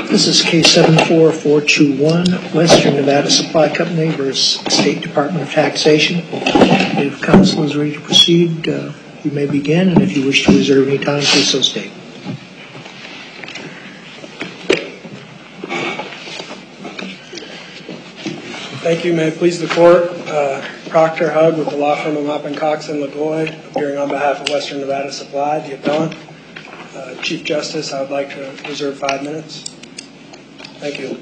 This is case 74421, Western Nevada Supply Company versus State Department of Taxation. If counsel is ready to proceed, you may begin, and if you wish to reserve any time, please so state. Thank you. May it please the court. Proctor Hug with the law firm of Maupin Cox and LaGoy, appearing on behalf of Western Nevada Supply, the appellant. Chief Justice, I would like to reserve 5 minutes. Thank you.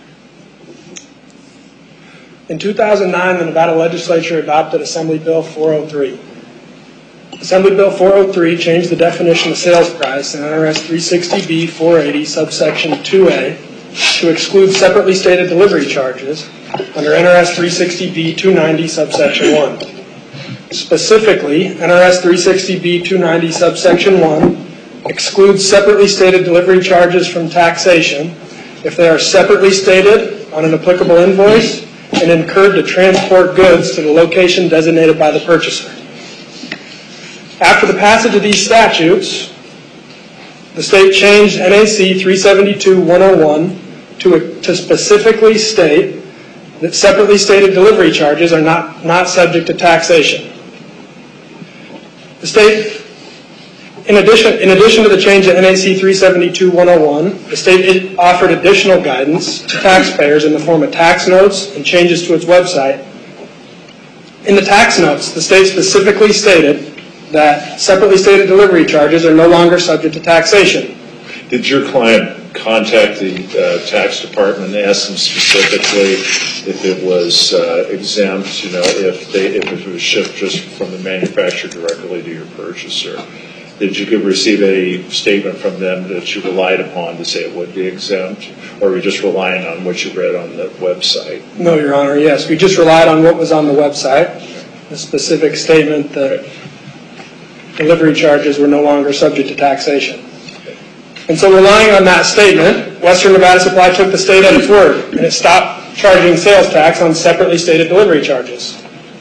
In 2009, the Nevada legislature adopted Assembly Bill 403. Assembly Bill 403 changed the definition of sales price in NRS 360B 480 subsection 2A to exclude separately stated delivery charges under NRS 360B 290 subsection 1. Specifically, NRS 360B 290 subsection 1 excludes separately stated delivery charges from taxation if they are separately stated on an applicable invoice and incurred to transport goods to the location designated by the purchaser. After the passage of these statutes, the state changed NAC 372-101 to specifically state that separately stated delivery charges are not subject to taxation. The state, in addition to the change in NAC 372-101, the state offered additional guidance to taxpayers in the form of tax notes and changes to its website. In the tax notes, the state specifically stated that separately stated delivery charges are no longer subject to taxation. Did your client contact the tax department and ask them specifically if it was exempt, if it was shipped just from the manufacturer directly to your purchaser? Did you receive a statement from them that you relied upon to say it would be exempt, or were you just relying on what you read on the website? No, Your Honor, yes. We just relied on what was on the website, the specific statement that delivery charges were no longer subject to taxation. And so relying on that statement, Western Nevada Supply took the state at its word, and it stopped charging sales tax on separately stated delivery charges.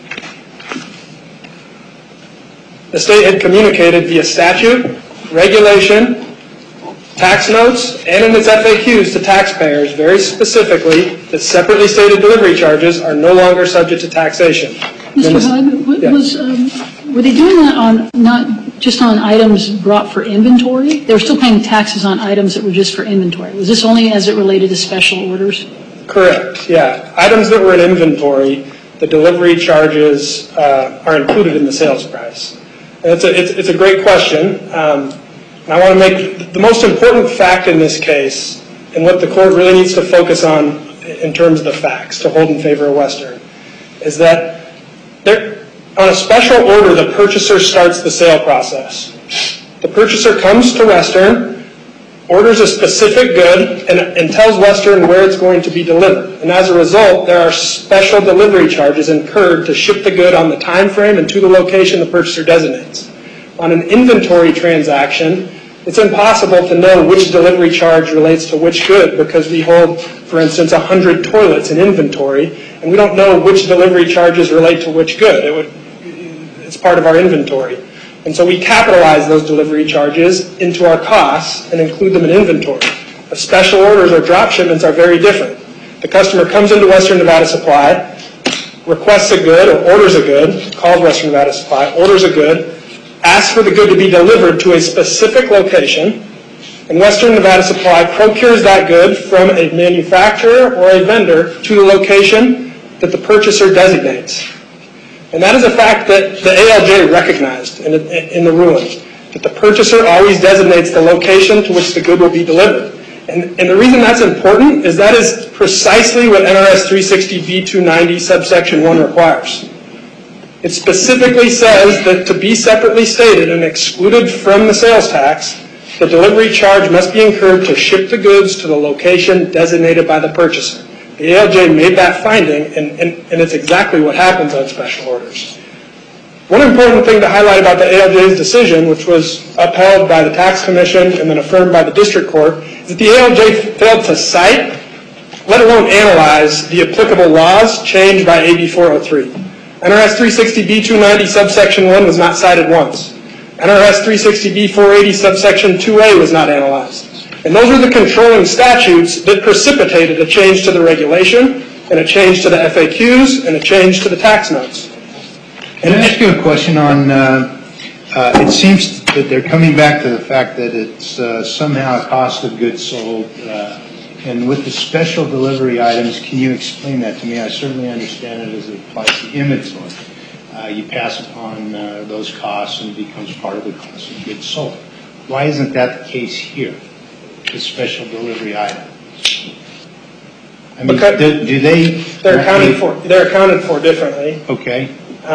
The state had communicated via statute, regulation, tax notes, and in its FAQs to taxpayers very specifically that separately stated delivery charges are no longer subject to taxation. Mr. Hug, were they doing that not just on items brought for inventory? They were still paying taxes on items that were just for inventory. Was this only as it related to special orders? Correct, yeah. Items that were in inventory, the delivery charges are included in the sales price. And it's a great question. And I want to make the most important fact in this case, and what the court really needs to focus on in terms of the facts to hold in favor of Western, is that on a special order, the purchaser starts the sale process. The purchaser comes to Western, orders a specific good, and tells Western where it's going to be delivered. And as a result, there are special delivery charges incurred to ship the good on the time frame and to the location the purchaser designates. On an inventory transaction, it's impossible to know which delivery charge relates to which good because we hold, for instance, 100 toilets in inventory, and we don't know which delivery charges relate to which good. It's part of our inventory. And so we capitalize those delivery charges into our costs and include them in inventory. But special orders or drop shipments are very different. The customer comes into Western Nevada Supply, requests a good or orders a good, calls Western Nevada Supply, orders a good, asks for the good to be delivered to a specific location, and Western Nevada Supply procures that good from a manufacturer or a vendor to the location that the purchaser designates. And that is a fact that the ALJ recognized in the ruling, that the purchaser always designates the location to which the good will be delivered. And the reason that's important is that is precisely what NRS 360B 290 subsection 1 requires. It specifically says that to be separately stated and excluded from the sales tax, the delivery charge must be incurred to ship the goods to the location designated by the purchaser. The ALJ made that finding, and it's exactly what happens on special orders. One important thing to highlight about the ALJ's decision, which was upheld by the Tax Commission and then affirmed by the District Court, is that the ALJ failed to cite, let alone analyze, the applicable laws changed by AB 403. NRS 360B 290 subsection 1 was not cited once. NRS 360B 480 subsection 2A was not analyzed. And those are the controlling statutes that precipitated a change to the regulation, and a change to the FAQs, and a change to the tax notes. Can I ask you a question on, it seems that they're coming back to the fact that it's somehow a cost of goods sold, and with the special delivery items, can you explain that to me? I certainly understand it as it applies to inventory. You pass upon those costs and it becomes part of the cost of goods sold. Why isn't that the case here, the special delivery item? I mean, do they? They're accounted for differently. Okay.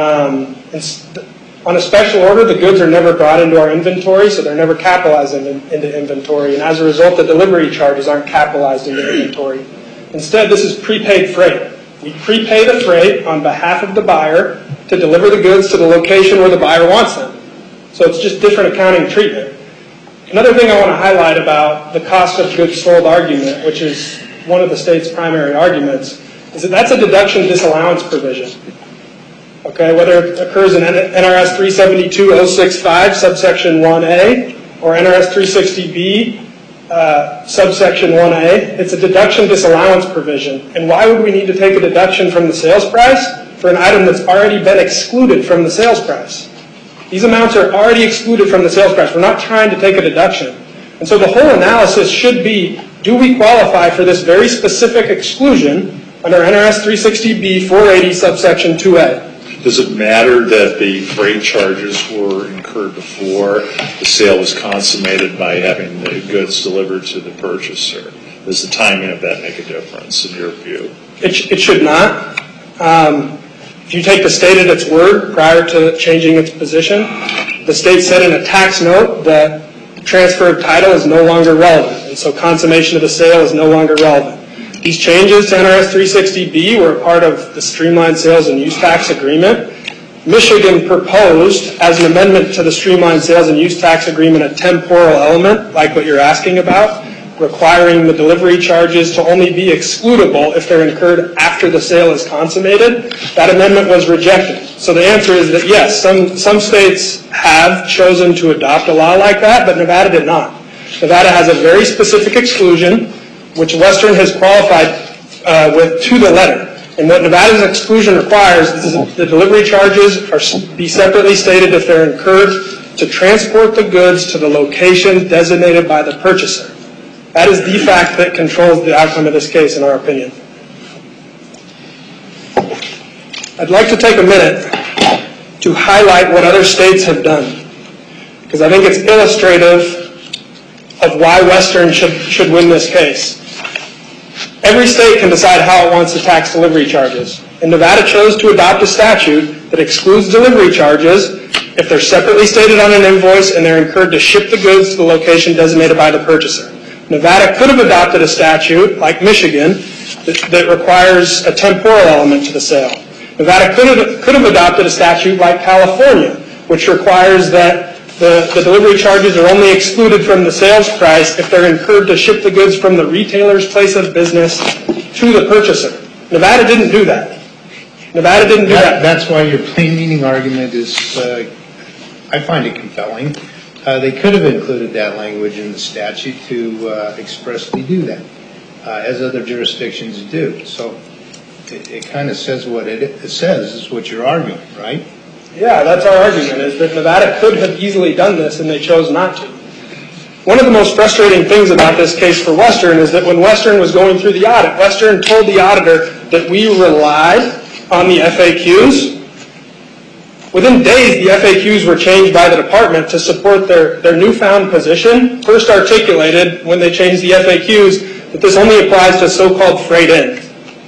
On a special order, the goods are never brought into our inventory, so they're never capitalized into inventory, and as a result, the delivery charges aren't capitalized into inventory. Instead, this is prepaid freight. We prepay the freight on behalf of the buyer to deliver the goods to the location where the buyer wants them. So it's just different accounting treatment. Another thing I want to highlight about the cost of goods sold argument, which is one of the state's primary arguments, is that that's a deduction disallowance provision. Okay, whether it occurs in NRS 372.065 subsection 1A or NRS 360B subsection 1A, it's a deduction disallowance provision. And why would we need to take a deduction from the sales price for an item that's already been excluded from the sales price? These amounts are already excluded from the sales price. We're not trying to take a deduction. And so the whole analysis should be, do we qualify for this very specific exclusion under NRS 360B 480 subsection 2A? Does it matter that the freight charges were incurred before the sale was consummated by having the goods delivered to the purchaser? Does the timing of that make a difference in your view? It should not. If you take the state at its word prior to changing its position, the state said in a tax note that transfer of title is no longer relevant, and so consummation of the sale is no longer relevant. These changes to NRS 360B were a part of the Streamlined Sales and Use Tax Agreement. Michigan proposed, as an amendment to the Streamlined Sales and Use Tax Agreement, a temporal element, like what you're asking about, requiring the delivery charges to only be excludable if they're incurred after the sale is consummated. That amendment was rejected. So the answer is that yes, some states have chosen to adopt a law like that, but Nevada did not. Nevada has a very specific exclusion, which Western has qualified with to the letter. And what Nevada's exclusion requires is that the delivery charges be separately stated if they're incurred to transport the goods to the location designated by the purchaser. That is the fact that controls the outcome of this case, in our opinion. I'd like to take a minute to highlight what other states have done, because I think it's illustrative of why Western should win this case. Every state can decide how it wants to tax delivery charges, and Nevada chose to adopt a statute that excludes delivery charges if they're separately stated on an invoice and they're incurred to ship the goods to the location designated by the purchaser. Nevada could have adopted a statute, like Michigan, that requires a temporal element to the sale. Nevada could have adopted a statute like California, which requires that the delivery charges are only excluded from the sales price if they're incurred to ship the goods from the retailer's place of business to the purchaser. Nevada didn't do that. Nevada didn't do that. That's why your plain meaning argument is, I find it compelling. They could have included that language in the statute to expressly do that, as other jurisdictions do. So it kind of says what it says, is what you're arguing, right? Yeah, that's our argument, is that Nevada could have easily done this and they chose not to. One of the most frustrating things about this case for Western is that when Western was going through the audit, Western told the auditor that we relied on the FAQs. Within days, the FAQs were changed by the department to support their newfound position, first articulated when they changed the FAQs that this only applies to so-called freight in.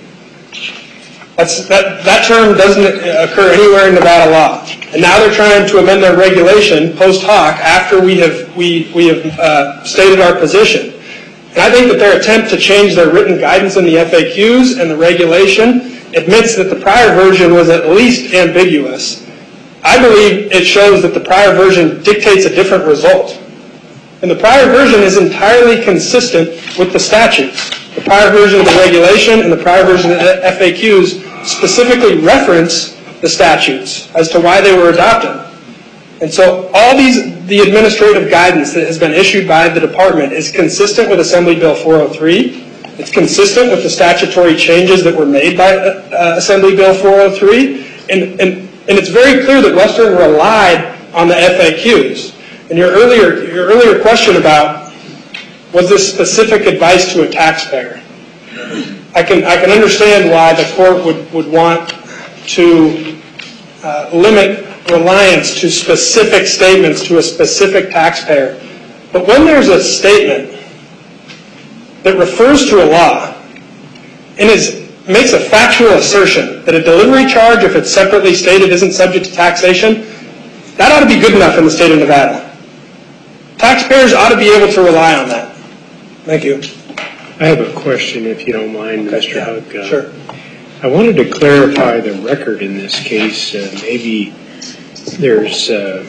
That term doesn't occur anywhere in Nevada law. And now they're trying to amend their regulation post hoc after we have stated our position. And I think that their attempt to change their written guidance in the FAQs and the regulation admits that the prior version was at least ambiguous. I believe it shows that the prior version dictates a different result. And the prior version is entirely consistent with the statutes. The prior version of the regulation and the prior version of the FAQs specifically reference the statutes as to why they were adopted. And so the administrative guidance that has been issued by the department is consistent with Assembly Bill 403. It's consistent with the statutory changes that were made by Assembly Bill 403. And it's very clear that Western relied on the FAQs. And your earlier question about, was this specific advice to a taxpayer? I can understand why the court would want to limit reliance to specific statements to a specific taxpayer. But when there's a statement that refers to a law and makes a factual assertion that a delivery charge, if it's separately stated, isn't subject to taxation, that ought to be good enough in the state of Nevada. Taxpayers ought to be able to rely on that. Thank you. I have a question, if you don't mind, Mr. Hook. Sure. I wanted to clarify the record in this case. Maybe there's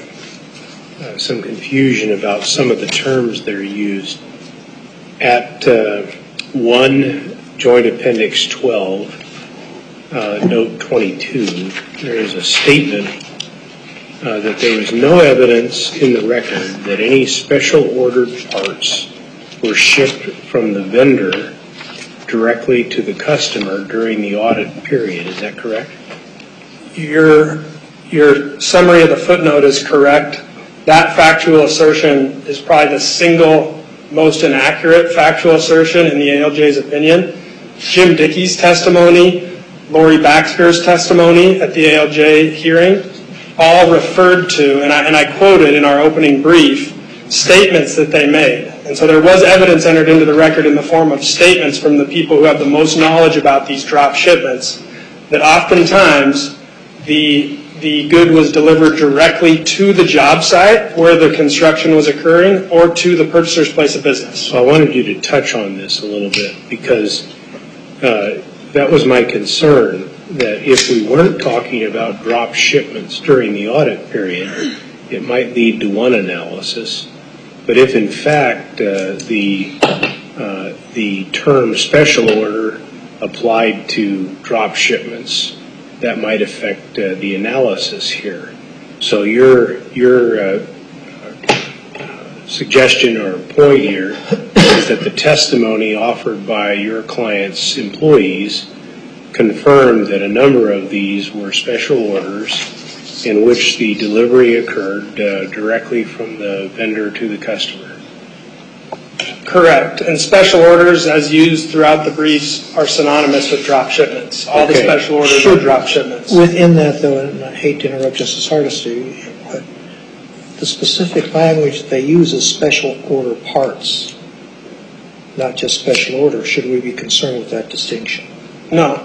some confusion about some of the terms that are used. At 1 Joint Appendix 12, Note 22, there is a statement that there was no evidence in the record that any special ordered parts were shipped from the vendor directly to the customer during the audit period. Is that correct? Your summary of the footnote is correct. That factual assertion is probably the single most inaccurate factual assertion in the ALJ's opinion. Jim Dickey's testimony, Lori Baxter's testimony at the ALJ hearing all referred to, and I quoted in our opening brief, statements that they made. And so there was evidence entered into the record in the form of statements from the people who have the most knowledge about these drop shipments, that oftentimes the good was delivered directly to the job site where the construction was occurring or to the purchaser's place of business. So I wanted you to touch on this a little bit because that was my concern, that if we weren't talking about drop shipments during the audit period, it might lead to one analysis. But if in fact the term special order applied to drop shipments, that might affect the analysis here. So your suggestion or point here is that the testimony offered by your client's employees confirmed that a number of these were special orders in which the delivery occurred directly from the vendor to the customer. Correct. And special orders, as used throughout the briefs, are synonymous with drop shipments. All the special orders are drop shipments. Within that, though, and I hate to interrupt Justice Hardesty, but the specific language they use is special order parts, not just special order. Should we be concerned with that distinction? No.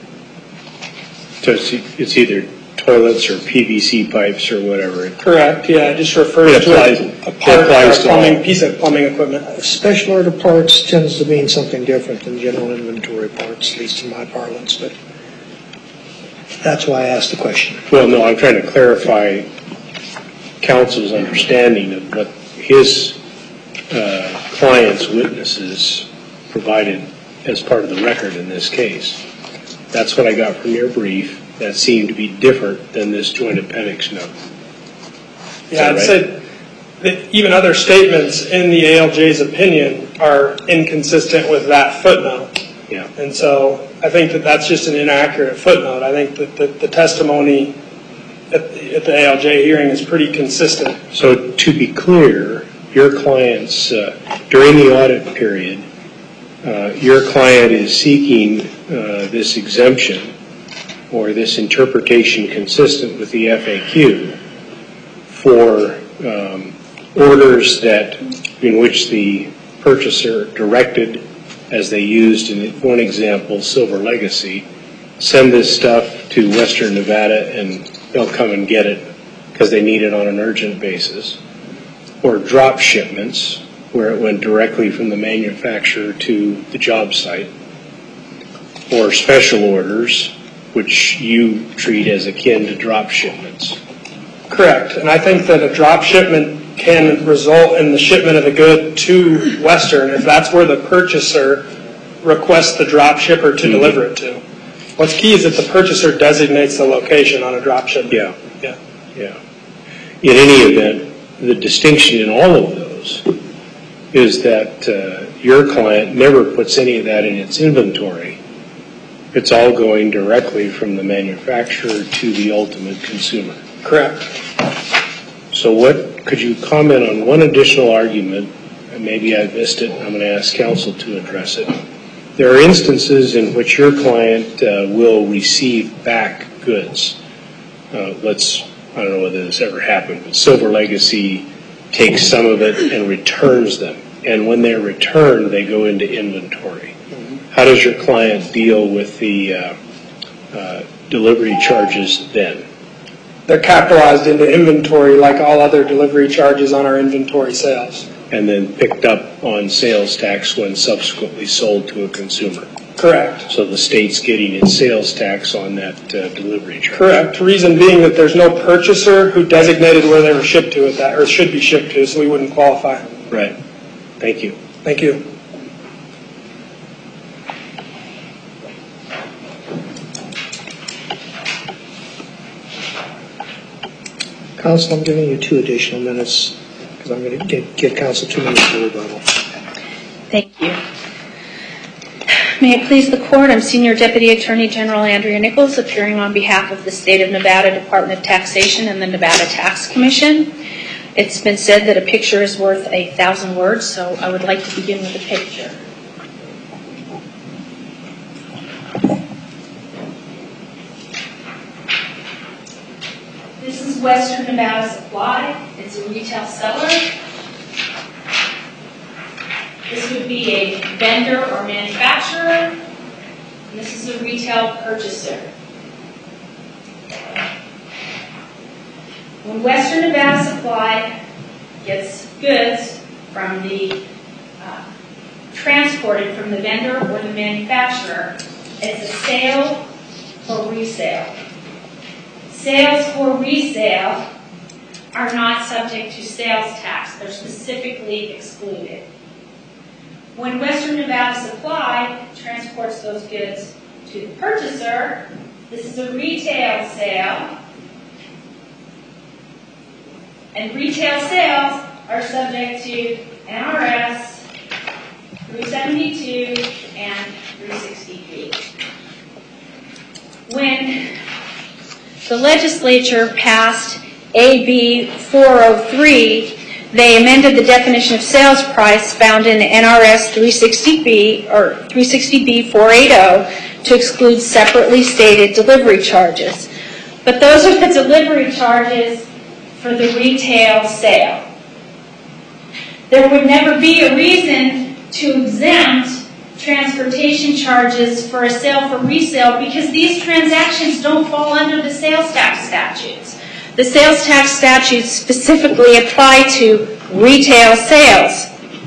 So it's either toilets or PVC pipes or whatever. Correct, yeah, it just refers to a part or a piece of plumbing equipment. Special order parts tends to mean something different than general inventory parts, at least in my parlance, but that's why I asked the question. Well, no, I'm trying to clarify counsel's understanding of what his client's witnesses provided as part of the record in this case. That's what I got from your brief. That seemed to be different than this joint appendix note. Yeah, I'd say that even other statements in the ALJ's opinion are inconsistent with that footnote. Yeah. And so I think that that's just an inaccurate footnote. I think that the testimony at the ALJ hearing is pretty consistent. So to be clear, your client's, during the audit period, your client is seeking this exemption or this interpretation consistent with the FAQ for orders in which the purchaser directed, as they used in one example, Silver Legacy, send this stuff to Western Nevada and they'll come and get it because they need it on an urgent basis, or drop shipments where it went directly from the manufacturer to the job site, or special orders which you treat as akin to drop shipments. Correct. And I think that a drop shipment can result in the shipment of a good to Western if that's where the purchaser requests the drop shipper to deliver it to. What's key is that the purchaser designates the location on a drop shipment. Yeah. in any event, the distinction in all of those is that your client never puts any of that in its inventory. It's all going directly from the manufacturer to the ultimate consumer. Correct. So could you comment on one additional argument, and maybe I missed it, I'm going to ask counsel to address it. There are instances in which your client will receive back goods. I don't know whether this ever happened, but Silver Legacy takes some of it and returns them. And when they're returned, they go into inventory. How does your client deal with the delivery charges then? They're capitalized into inventory like all other delivery charges on our inventory sales. And then picked up on sales tax when subsequently sold to a consumer. Correct. So the state's getting its sales tax on that delivery charge. Correct. Reason being that there's no purchaser who designated where they were shipped to or should be shipped to, so we wouldn't qualify. Right. Thank you. Thank you. Counsel, I'm giving you 2 additional minutes because I'm going to give counsel 2 minutes for rebuttal. Thank you. May it please the Court, I'm Senior Deputy Attorney General Andrea Nichols, appearing on behalf of the State of Nevada Department of Taxation and the Nevada Tax Commission. It's been said that a picture is worth 1,000 words, so I would like to begin with a picture. This is Western Nevada Supply. It's a retail seller. This would be a vendor or manufacturer. And this is a retail purchaser. When Western Nevada Supply gets goods from the transported from the vendor or the manufacturer, it's a sale or resale. Sales for resale are not subject to sales tax. They're specifically excluded. When Western Nevada Supply transports those goods to the purchaser, this is a retail sale. And retail sales are subject to NRS 372 and 360B. When the legislature passed AB 403, they amended the definition of sales price found in NRS 360B or 360B 480 to exclude separately stated delivery charges. But those are the delivery charges for the retail sale. There would never be a reason to exempt transportation charges for a sale for resale because these transactions don't fall under the sales tax statutes. The sales tax statutes specifically apply to retail sales.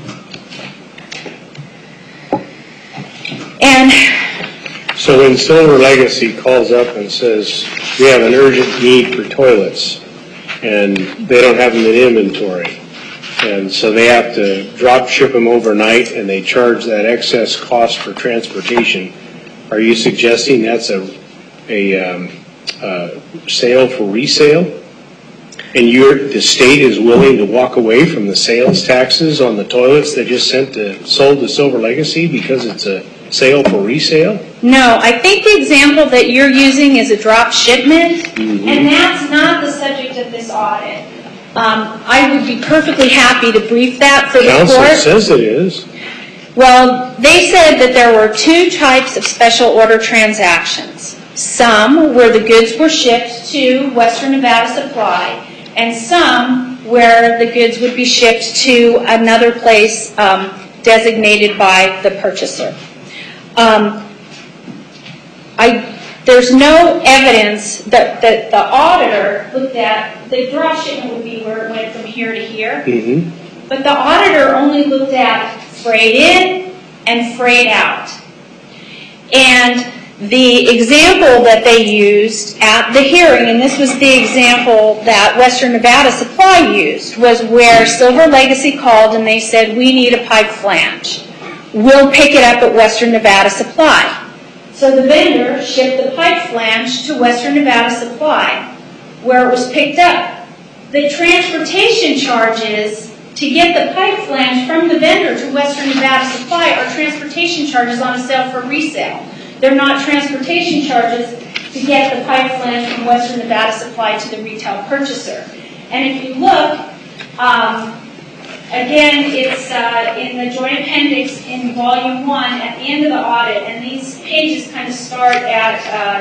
And so when Silver Legacy calls up and says, we have an urgent need for toilets, and they don't have them in inventory, and so they have to drop ship them overnight and they charge that excess cost for transportation, are you suggesting that's a sale for resale? And the state is willing to walk away from the sales taxes on the toilets they just sold to Silver Legacy because it's a sale for resale? no, I think the example that you're using is a drop shipment, and that's not the subject of this audit. I would be perfectly happy to brief that for the Counsel court. says it is. Well, they said that there were 2 types of special order transactions. Some where the goods were shipped to Western Nevada Supply, and some where the goods would be shipped to another place designated by the purchaser. There's no evidence that the auditor looked at. The drop shipment would be where it went from here to here. But the auditor only looked at freight in and freight out. And the example that they used at the hearing, and this was the example that Western Nevada Supply used, was where Silver Legacy called and they said, we need a pipe flange. We'll pick it up at Western Nevada Supply. So the vendor shipped the pipe flange to Western Nevada Supply, where it was picked up. the transportation charges to get the pipe flange from the vendor to Western Nevada Supply are transportation charges on a sale for resale. They're not transportation charges to get the pipe flange from Western Nevada Supply to the retail purchaser. And if you look, again, it's in the joint appendix in volume 1 at the end of the audit, and these pages kind of start at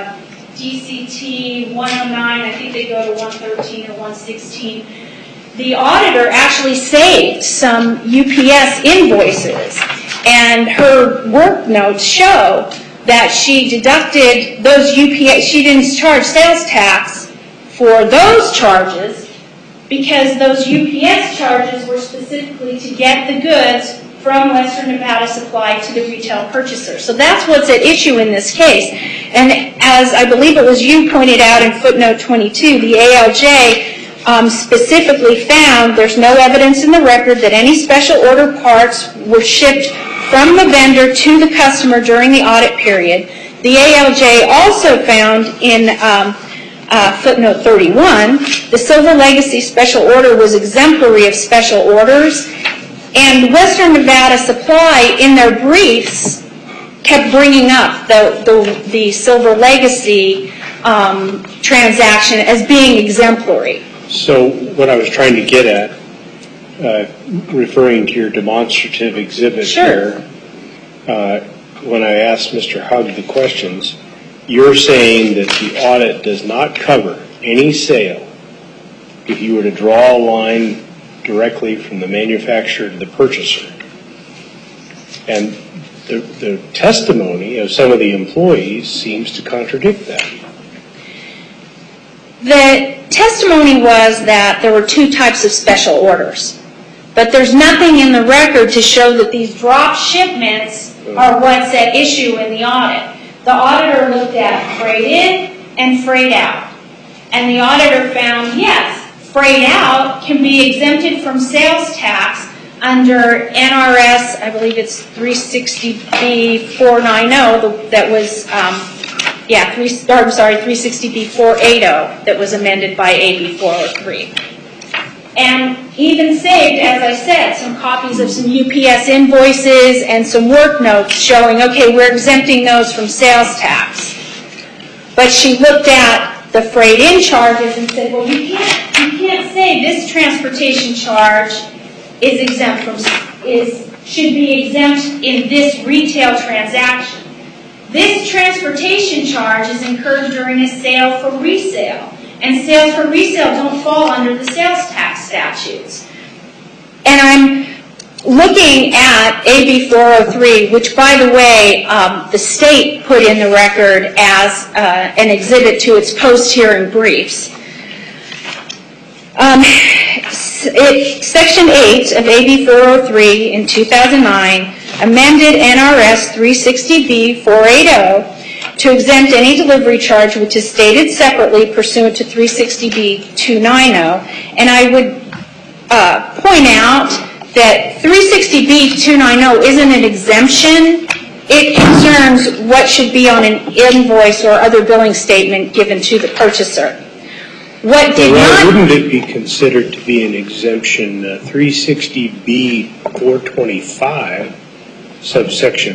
DCT 109, I think they go to 113 or 116. The auditor actually saved some UPS invoices, and her work notes show that she deducted those UPS, she didn't charge sales tax for those charges because those UPS charges were specifically to get the goods from Western Nevada Supply to the retail purchaser. So that's what's at issue in this case. And as I believe it was you pointed out in footnote 22, the ALJ specifically found there's no evidence in the record that any special order parts were shipped from the vendor to the customer during the audit period. The ALJ also found in footnote 31, the Silver Legacy special order was exemplary of special orders, and Western Nevada Supply in their briefs kept bringing up the Silver Legacy transaction as being exemplary. So what I was trying to get at, referring to your demonstrative exhibit here, when I asked Mr. Hugg the questions, you're saying that the audit does not cover any sale if you were to draw a line directly from the manufacturer to the purchaser. And the testimony of some of the employees seems to contradict that. The testimony was that there were two types of special orders, but there's nothing in the record to show that these drop shipments are what's at issue in the audit. The auditor looked at freight in and freight out, and the auditor found, yes, freight out can be exempted from sales tax under NRS, I believe it's 360B490, that was 360B480 that was amended by AB 403. And even saved, as I said, some copies of some UPS invoices and some work notes showing, okay, we're exempting those from sales tax. But she looked at the freight in charges and said, well, you can't say this transportation charge is exempt from, should be exempt in this retail transaction. This transportation charge is incurred during a sale for resale, and sales for resale don't fall under the sales tax statutes. And I'm looking at AB 403, which, by the way, the state put in the record as an exhibit to its post-hearing briefs. Section 8 of AB 403 in 2009 amended NRS 360B480 to exempt any delivery charge which is stated separately pursuant to 360B290. And I would point out that 360B290 isn't an exemption. It concerns what should be on an invoice or other billing statement given to the purchaser. What did not... Wouldn't it be considered to be an exemption? 360B425, subsection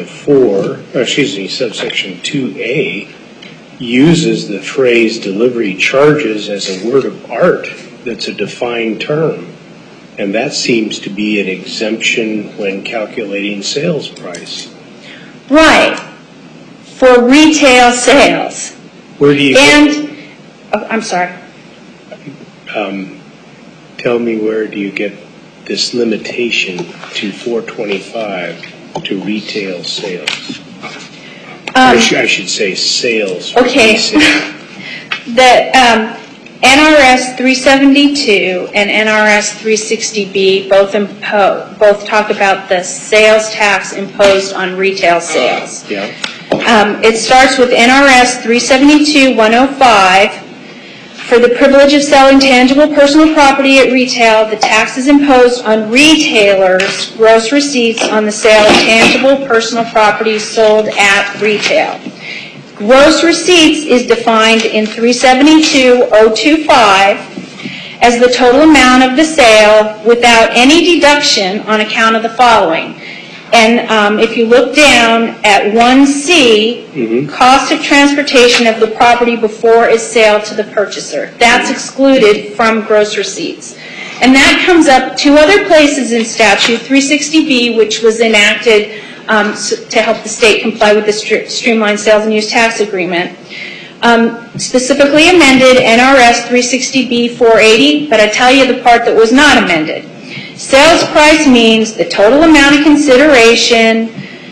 2A, uses the phrase delivery charges as a word of art that's a defined term. And that seems to be an exemption when calculating sales price. Right. For retail sales. Where do you... I'm sorry. Tell me, where do you get this limitation to 425 to retail sales? I should say sales. Okay. The NRS 372 and NRS 360B both talk about the sales tax imposed on retail sales. Yeah. It starts with NRS 372-105. For the privilege of selling tangible personal property at retail, the tax is imposed on retailers' gross receipts on the sale of tangible personal property sold at retail. Gross receipts is defined in 372-025 as the total amount of the sale without any deduction on account of the following. And if you look down at 1C, cost of transportation of the property before its sale to the purchaser. That's excluded from gross receipts. And that comes up two other places in statute, 360B, which was enacted to help the state comply with the streamlined sales and use tax agreement. Specifically amended NRS 360B 480, but I tell you the part that was not amended. Sales price means the total amount of consideration,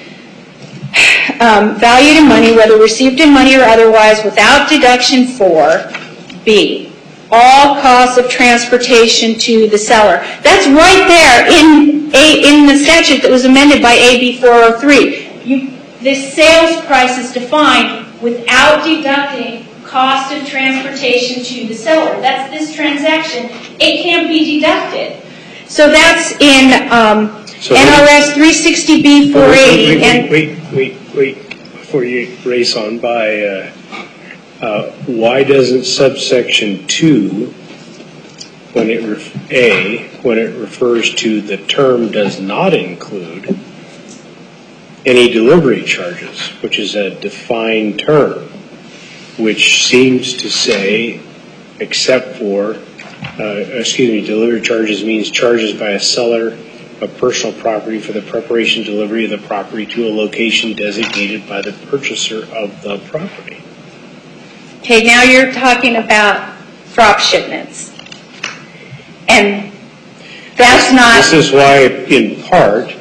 valued in money, whether received in money or otherwise, without deduction for B, all costs of transportation to the seller. That's right there in the statute that was amended by AB 403. The sales price is defined without deducting cost of transportation to the seller. That's this transaction. It can't be deducted. So that's in NRS 360B 480. Wait, before you race on by, why doesn't subsection 2, when it refers to the term does not include any delivery charges, which is a defined term, which seems to say, except for delivery charges means charges by a seller of personal property for the preparation and delivery of the property to a location designated by the purchaser of the property. Okay, now you're talking about drop shipments. And that's not... This is why, in part,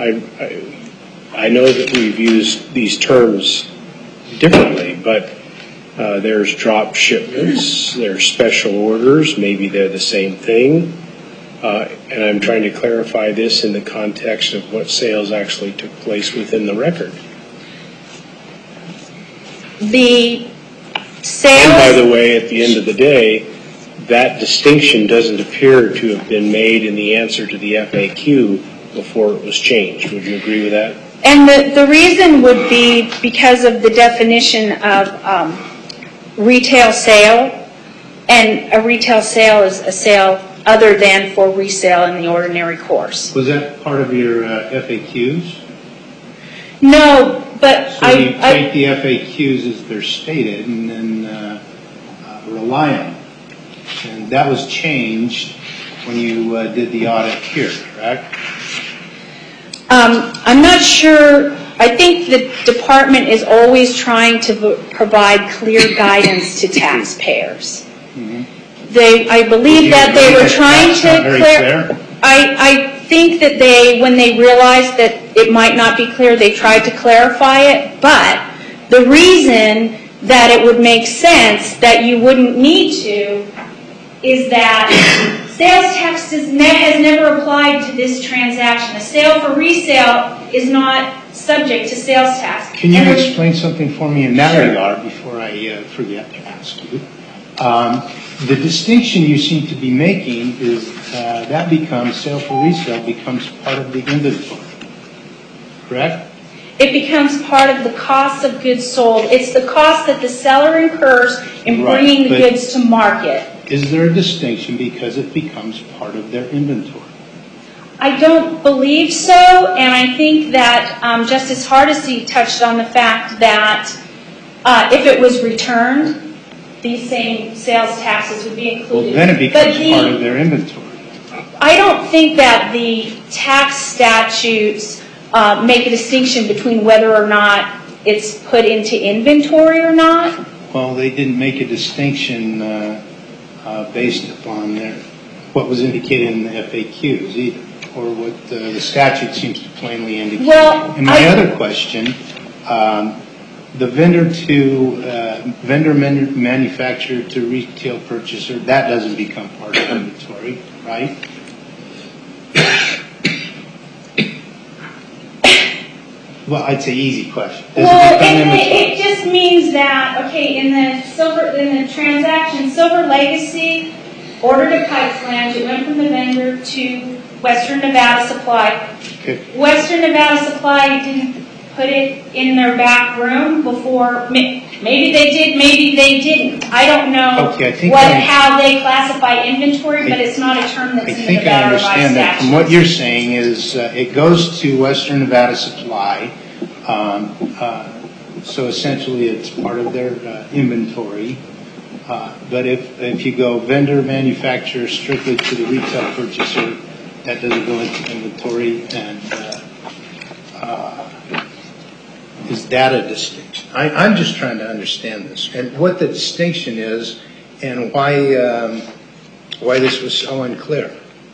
I know that we've used these terms differently, but there's drop shipments, there's special orders, maybe they're the same thing, and I'm trying to clarify this in the context of what sales actually took place within the record. The sales... And by the way, at the end of the day, that distinction doesn't appear to have been made in the answer to the FAQ before it was changed. Would you agree with that? And the reason would be because of the definition of retail sale, and a retail sale is a sale other than for resale in the ordinary course. Was that part of your FAQs? No, but so you take the FAQs as they're stated and then rely on them. And that was changed when you did the audit here, correct? I'm not sure. I think the department is always trying to provide clear guidance to taxpayers. I believe that they were trying to clear. I think that when they realized that it might not be clear, they tried to clarify it. But the reason that it would make sense that you wouldn't need to is that sales tax has never applied to this transaction. A sale for resale is not subject to sales tax. Can you explain something for me in that regard before I forget to ask you? The distinction you seem to be making is that sale for resale becomes part of the inventory, correct? It becomes part of the cost of goods sold. It's the cost that the seller incurs in bringing the goods to market. Is there a distinction because it becomes part of their inventory? I don't believe so, and I think that Justice Hardesty touched on the fact that if it was returned, these same sales taxes would be included. Well, then it becomes part of their inventory. I don't think that the tax statutes make a distinction between whether or not it's put into inventory or not. Well, they didn't make a distinction based upon what was indicated in the FAQs either, or what the statute seems to plainly indicate. Well, and my other question, the vendor manufacturer to retail purchaser, that doesn't become part of inventory, right? Well, I'd say easy question. It just means that, okay, in the transaction, Silver Legacy ordered a pipe flange. It went from the vendor to Western Nevada Supply. Okay. Western Nevada Supply didn't put it in their back room before, maybe they did, maybe they didn't. I don't know how they classify inventory, but it's not a term that's in the Nevada revised statute. I think I understand that. From what you're saying is it goes to Western Nevada Supply, so essentially it's part of their inventory. But if you go vendor, manufacturer, strictly to the retail purchaser, that doesn't go into inventory, and is that a distinction? I'm just trying to understand this, and what the distinction is, and why this was so unclear.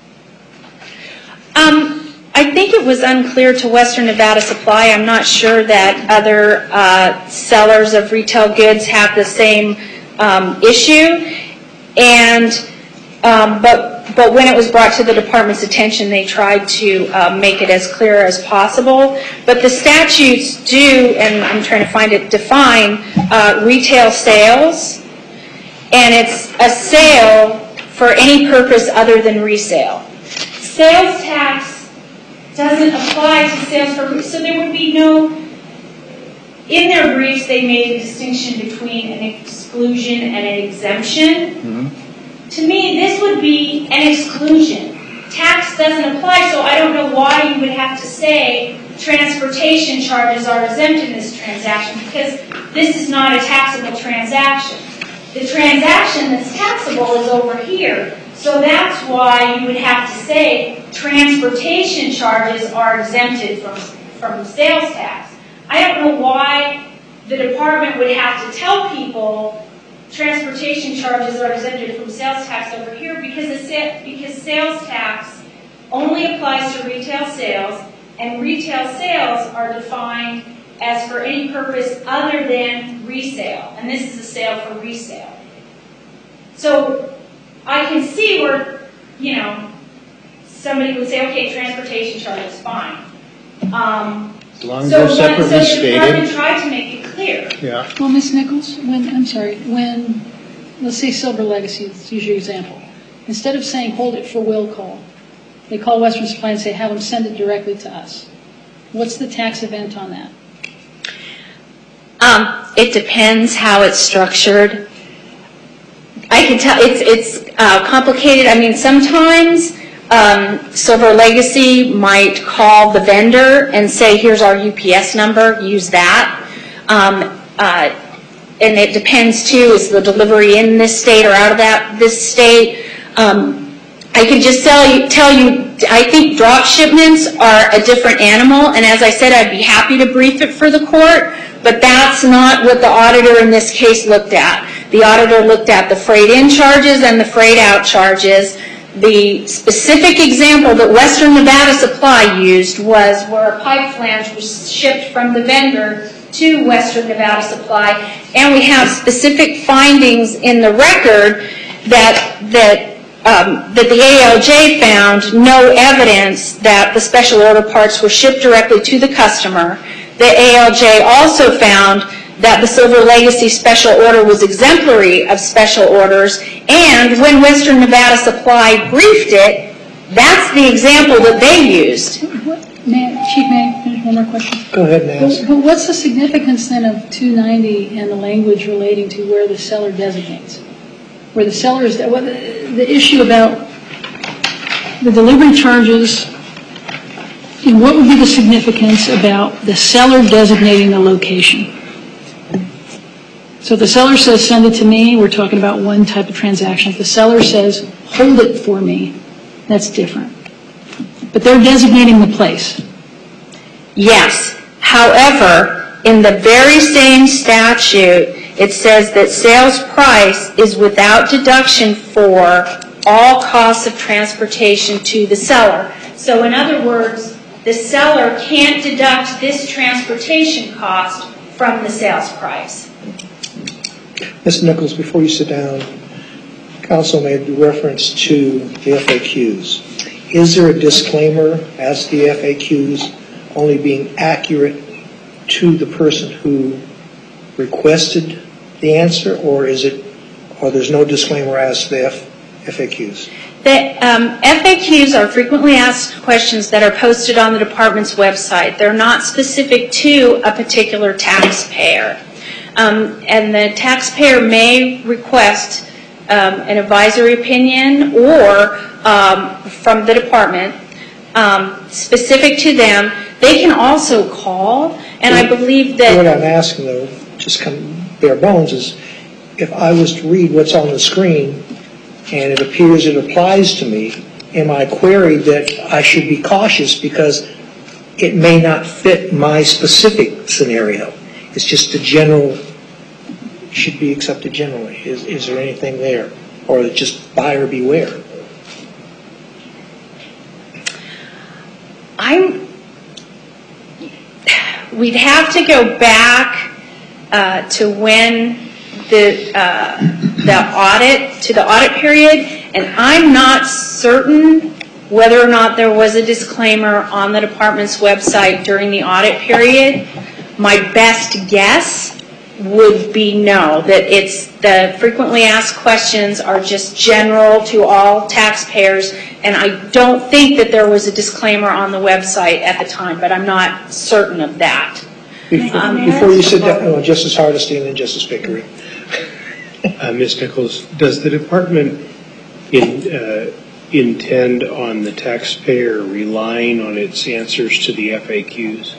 I think it was unclear to Western Nevada Supply. I'm not sure that other sellers of retail goods have the same issue, and but when it was brought to the department's attention, they tried to make it as clear as possible. But the statutes do, and I'm trying to find it, define retail sales, and it's a sale for any purpose other than resale. Sales tax doesn't apply to sales for, so there would be no, in their briefs they made a distinction between an exclusion and an exemption. Mm-hmm. To me, this would be an exclusion. Tax doesn't apply, so I don't know why you would have to say transportation charges are exempt in this transaction, because this is not a taxable transaction. The transaction that's taxable is over here, so that's why you would have to say transportation charges are exempted from sales tax. I don't know why the department would have to tell people transportation charges are exempted from sales tax over here, because sales tax only applies to retail sales, and retail sales are defined as for any purpose other than resale, and this is a sale for resale. So I can see where, somebody would say, okay, transportation charge is fine. As long as they're separately stated. So the department tried to make it clear. Yeah. Well, Ms. Nichols, when, let's say Silver Legacy, let's use your example. Instead of saying hold it for will call, they call Western Supply and say have them send it directly to us. What's the tax event on that? It depends how it's structured. I can tell it's complicated. I mean, sometimes Silver Legacy might call the vendor and say, here's our UPS number, use that. And it depends, too, is the delivery in this state or out of this state. I can just tell you, I think drop shipments are a different animal, and as I said, I'd be happy to brief it for the court, but that's not what the auditor in this case looked at. The auditor looked at the freight in charges and the freight out charges. The specific example that Western Nevada Supply used was where a pipe flange was shipped from the vendor to Western Nevada Supply, and we have specific findings in the record that the ALJ found no evidence that the special order parts were shipped directly to the customer. The ALJ also found that the Silver Legacy special order was exemplary of special orders, and when Western Nevada Supply briefed it, that's the example that they used. Chief, may I finish one more question? Go ahead and ask. But what's the significance then of 290 and the language relating to where the seller designates? Where the seller is, the issue about the delivery charges, and what would be the significance about the seller designating the location? So if the seller says, send it to me, we're talking about one type of transaction. If the seller says, hold it for me, that's different. But they're designating the place. Yes. However, in the very same statute, it says that sales price is without deduction for all costs of transportation to the seller. So in other words, the seller can't deduct this transportation cost from the sales price. Ms. Nichols, before you sit down, Council made reference to the FAQs. Is there a disclaimer as to the FAQs only being accurate to the person who requested the answer, or there's no disclaimer as to the FAQs? The FAQs are frequently asked questions that are posted on the department's website. They're not specific to a particular taxpayer. And the taxpayer may request an advisory opinion or from the department specific to them. They can also call, and I believe that... What I'm asking, though, just come bare bones, is if I was to read what's on the screen and it appears it applies to me, am I queried that I should be cautious because it may not fit my specific scenario? It's just a general, should be accepted generally. Is there anything there? Or is it just buyer beware? We'd have to go back to when the audit period, and I'm not certain whether or not there was a disclaimer on the department's website during the audit period. My best guess would be no, that it's the frequently asked questions are just general to all taxpayers, and I don't think that there was a disclaimer on the website at the time, but I'm not certain of that. Before you sit down, Justice Hardesty and then Justice Pickering. Ms. Nichols, does the department intend on the taxpayer relying on its answers to the FAQs?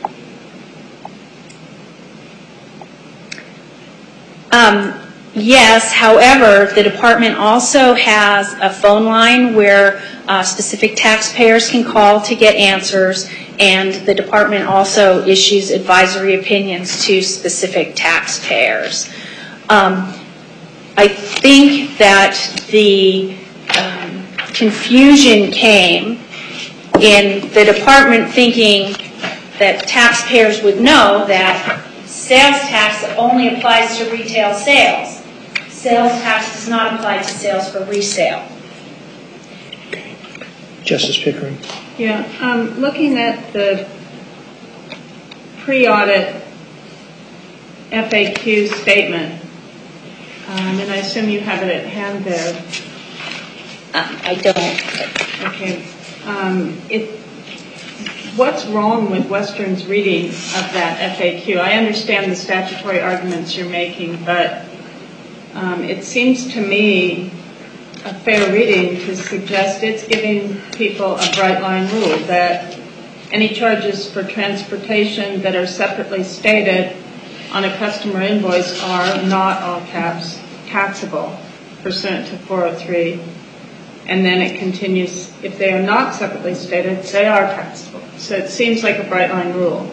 Yes, however, the department also has a phone line where specific taxpayers can call to get answers, and the department also issues advisory opinions to specific taxpayers. I think that the confusion came in the department thinking that taxpayers would know that sales tax only applies to retail sales. Sales tax does not apply to sales for resale. Justice Pickering. Yeah, looking at the pre-audit FAQ statement, and I assume you have it at hand there. I don't. Okay. What's wrong with Western's reading of that FAQ? I understand the statutory arguments you're making, but it seems to me a fair reading to suggest it's giving people a bright line rule that any charges for transportation that are separately stated on a customer invoice are not, all caps, taxable pursuant to 403. And then it continues, if they are not separately stated, they are taxable. So it seems like a bright line rule.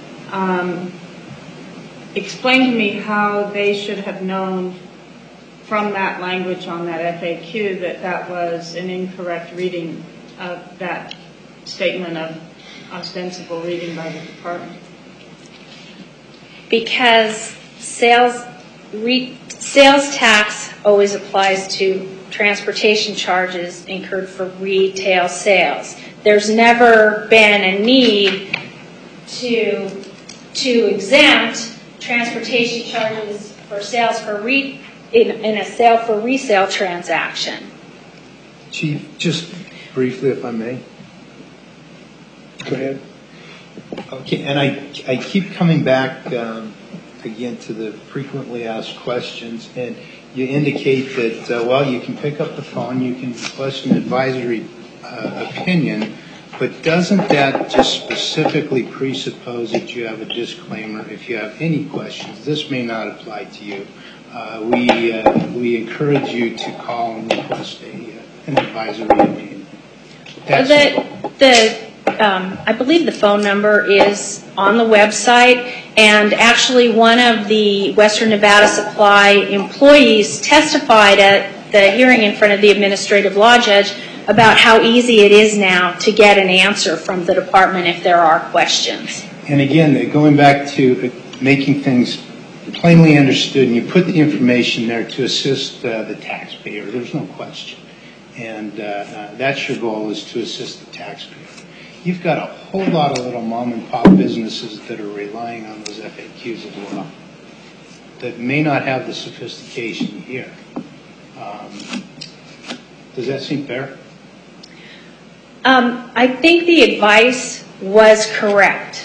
Explain to me how they should have known from that language on that FAQ that that was an incorrect reading of that statement of ostensible reading by the department. Because sales tax always applies to transportation charges incurred for retail sales. There's never been a need to exempt transportation charges for sales for in a sale for resale transaction. Chief, just briefly, if I may. Go ahead. Okay, and I keep coming back again to the frequently asked questions, and you indicate that, well, you can pick up the phone, you can request an advisory opinion, but doesn't that just specifically presuppose that you have a disclaimer if you have any questions? This may not apply to you. We encourage you to call and request an advisory opinion. I believe the phone number is on the website, and actually one of the Western Nevada Supply employees testified at the hearing in front of the administrative law judge about how easy it is now to get an answer from the department if there are questions. And again, going back to making things plainly understood, and you put the information there to assist the taxpayer, there's no question. And that's your goal, is to assist the taxpayer. You've got a whole lot of little mom and pop businesses that are relying on those FAQs as well, that may not have the sophistication here. Does that seem fair? I think the advice was correct,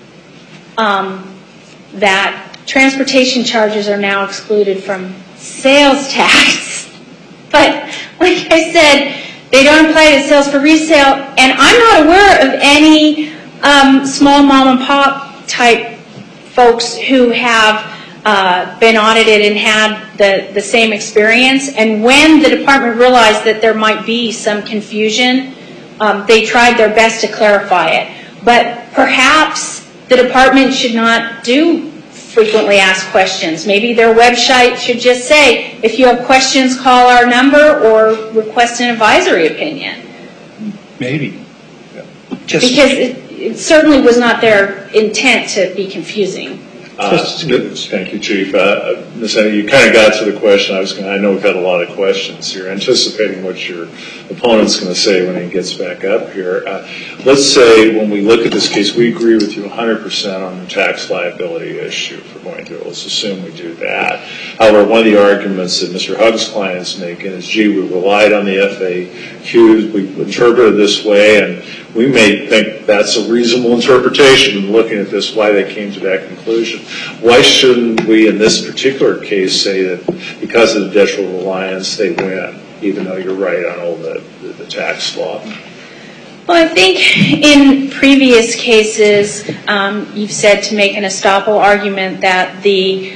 that transportation charges are now excluded from sales tax. But like I said, they don't apply to sales for resale, and I'm not aware of any small mom and pop type folks who have been audited and had the same experience. And when the department realized that there might be some confusion, they tried their best to clarify it. But perhaps the department should not do frequently asked questions. Maybe their website should just say, if you have questions, call our number or request an advisory opinion. Maybe. Because it certainly was not their intent to be confusing. Thank you, Chief. Ms. Annie, you kind of got to the question. I know we've had a lot of questions here, anticipating what your opponent's going to say when he gets back up here. Let's say when we look at this case, we agree with you 100% on the tax liability issue if we're going through it. Let's assume we do that. However, one of the arguments that Mr. Hugg's client is making is, gee, we relied on the FAQs, we interpreted it this way, and we may think that's a reasonable interpretation in looking at this, why they came to that conclusion. Why shouldn't we, in this particular case, say that because of the detrimental reliance, they win, even though you're right on all the tax law? Well, I think in previous cases, you've said to make an estoppel argument that the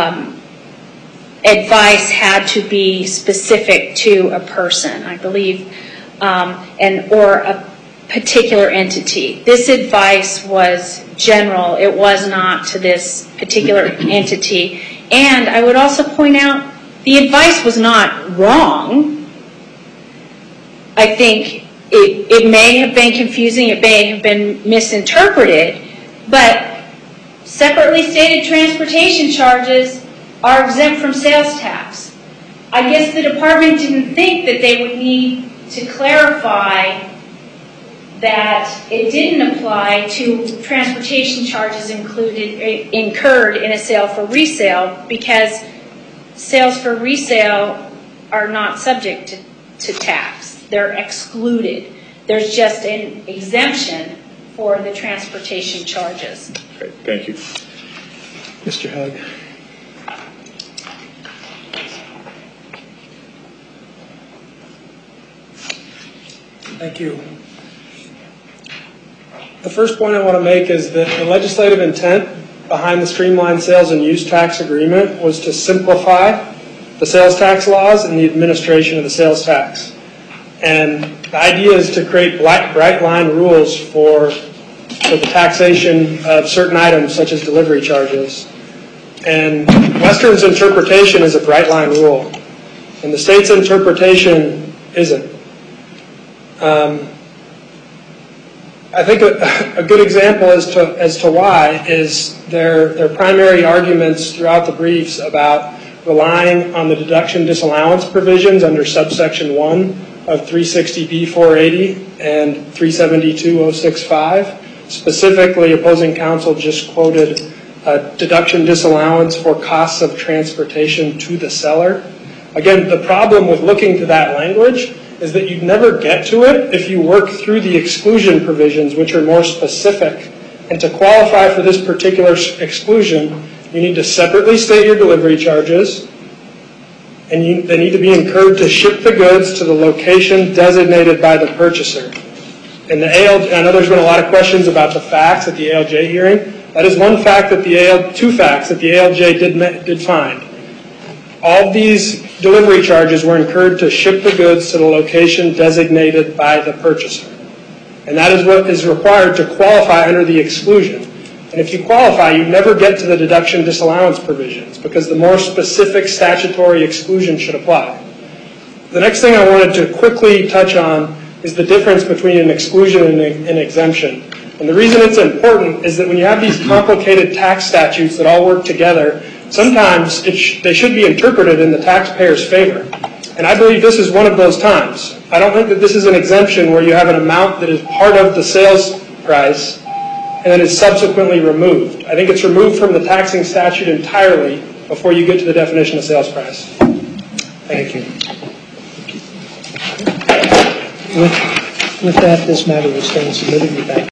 advice had to be specific to a person, I believe, or a particular entity. This advice was general. It was not to this particular entity. And I would also point out the advice was not wrong. I think it may have been confusing. It may have been misinterpreted. But separately stated transportation charges are exempt from sales tax. I guess the department didn't think that they would need to clarify that it didn't apply to transportation charges incurred in a sale for resale, because sales for resale are not subject to tax. They're excluded. There's just an exemption for the transportation charges. Okay, thank you. Mr. Hugg. Thank you. The first point I want to make is that the legislative intent behind the streamlined sales and use tax agreement was to simplify the sales tax laws and the administration of the sales tax. And the idea is to create bright line rules for the taxation of certain items such as delivery charges. And Western's interpretation is a bright line rule, and the state's interpretation isn't. I think a good example as to why is their primary arguments throughout the briefs about relying on the deduction disallowance provisions under subsection 1 of 360B-480 and 372-065. Specifically, opposing counsel just quoted a deduction disallowance for costs of transportation to the seller. Again, the problem with looking to that language is that you'd never get to it if you work through the exclusion provisions, which are more specific. And to qualify for this particular exclusion, you need to separately state your delivery charges, and they need to be incurred to ship the goods to the location designated by the purchaser. And I know there's been a lot of questions about the facts at the ALJ hearing. That is one fact that two facts that the ALJ did find. All of these delivery charges were incurred to ship the goods to the location designated by the purchaser. And that is what is required to qualify under the exclusion. And if you qualify, you never get to the deduction disallowance provisions, because the more specific statutory exclusion should apply. The next thing I wanted to quickly touch on is the difference between an exclusion and an exemption. And the reason it's important is that when you have these complicated tax statutes that all work together, sometimes they should be interpreted in the taxpayer's favor. And I believe this is one of those times. I don't think that this is an exemption where you have an amount that is part of the sales price and then is subsequently removed. I think it's removed from the taxing statute entirely before you get to the definition of sales price. Thank you. With that, this matter will stand submitted. With that